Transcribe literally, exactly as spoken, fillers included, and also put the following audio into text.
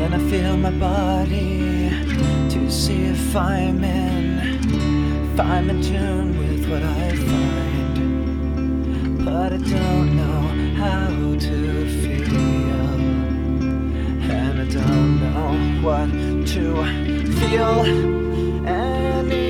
and I feel my body to see if I'm in, if I'm in tune with what I find. But I don't know how to feel, and I don't know what to feel anymore.